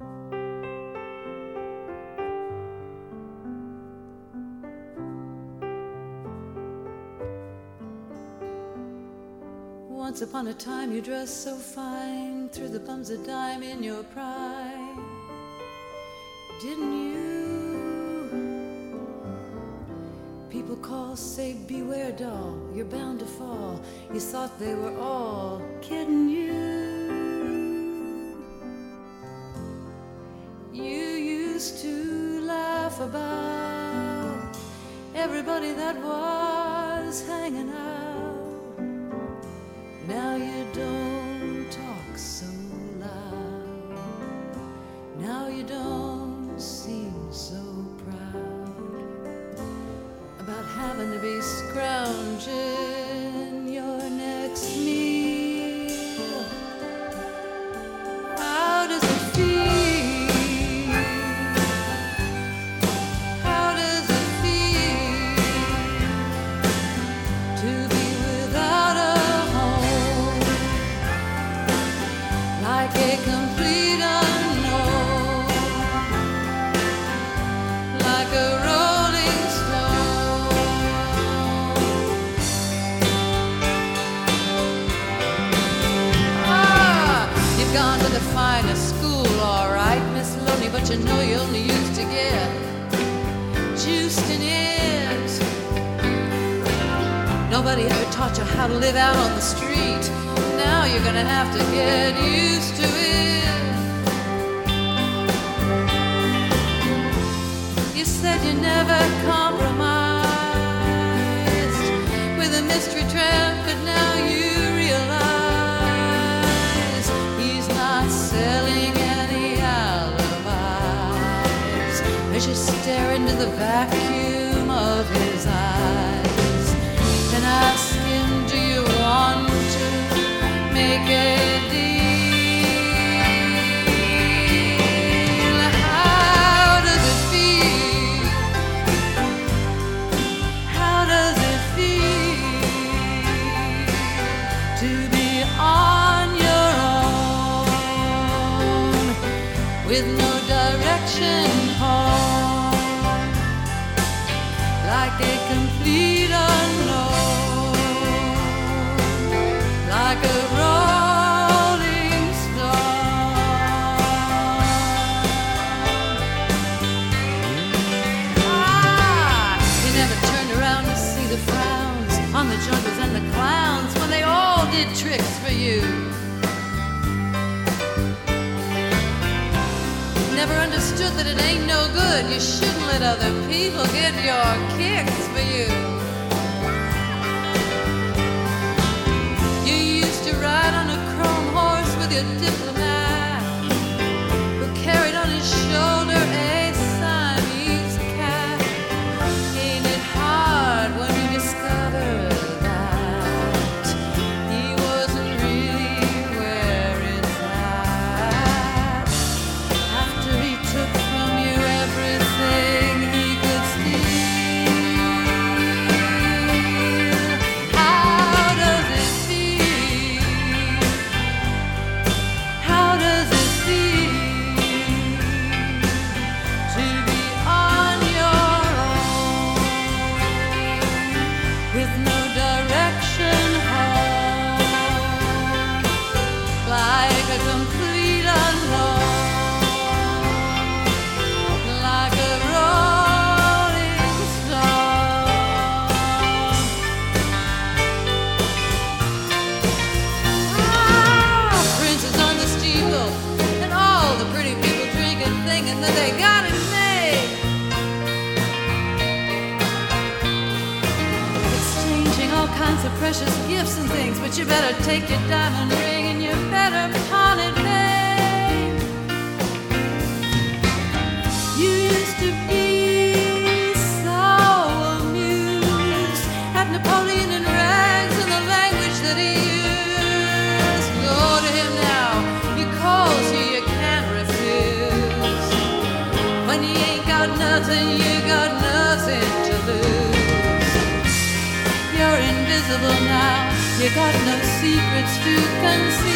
Once upon a time you dressed so fine, threw the bums a dime in your pride, didn't you? People call, say beware doll, you're bound to fall. You thought they were all kidding you. You used to laugh about everybody that was hanging out. Now you don't talk so loud. Now you don't seem so proud about having to be scrounging your next meal. How does it feel? How does it feel to be without a like a complete unknown, like a rolling stone? Ah, you've gone to the finest school, all right, Miss Loney, but you know you only used to get juiced in it. Nobody ever taught you how to live out on the street. Now you're gonna have to get used to it. You said you never compromised with a mystery tramp, but now you realize he's not selling any alibis as you stare into the vacuum of his eyes and ask him, do you want to make a deal? How does it feel? How does it feel to be on your own with no direction home, like a complete unknown, like a rolling stone? Ah, you never turned around to see the frowns on the jugglers and the clowns when they all did tricks for you. Never understood that it ain't no good. You shouldn't let other people get your kicks for you. You used to ride on a chrome horse with your diplomat, who carried on his shoulder a Siamese cat. Ain't it hard when you discover that he wasn't really where it's at? After he took from you everything he could steal. How does it feel? How does it feel to be on your own with no direction home, like a complete unknown, like a rolling stone? Ah, princes on the steeple and all the pretty people drinking, thinking that they got it made, exchanging all kinds of precious gifts and things. But you better take your diamond ring and you better pawn it, babe. You used to be so amused at Napoleon in rags and the language that he used. Go to him now, he calls you, you can't refuse. When you ain't got nothing, you got nothing to lose. You're invisible now, you got no secrets to conceal.